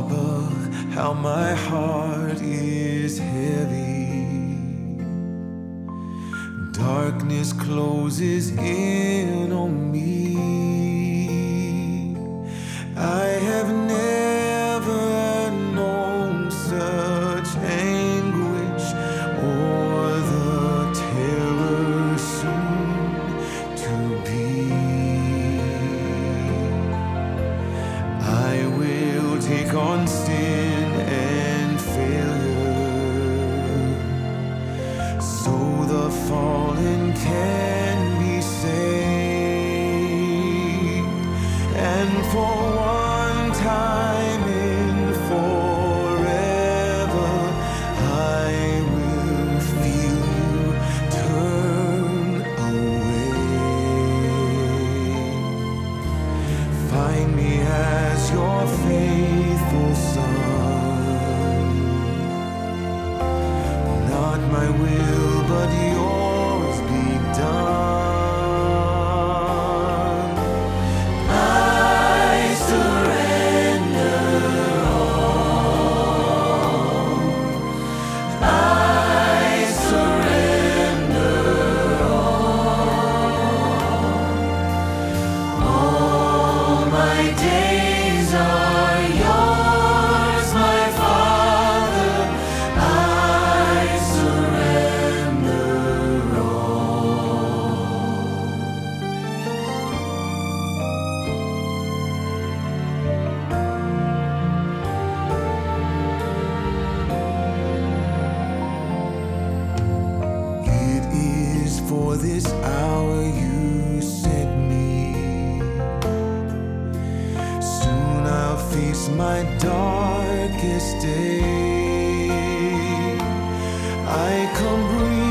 harbor, how my heart is heavy. Darkness closes in on me. I have never known such anguish or the terror soon to be. I will take on sin and failure, so the fallen can be saved. And for one time in forever, I will feel you turn away. Find me as your faithful son. Not my will, but yours be done. I surrender all. I surrender all my days are yours, my Father. I surrender all. It is for this hour you sent me. Soon I'll face my darkest day. I come breathing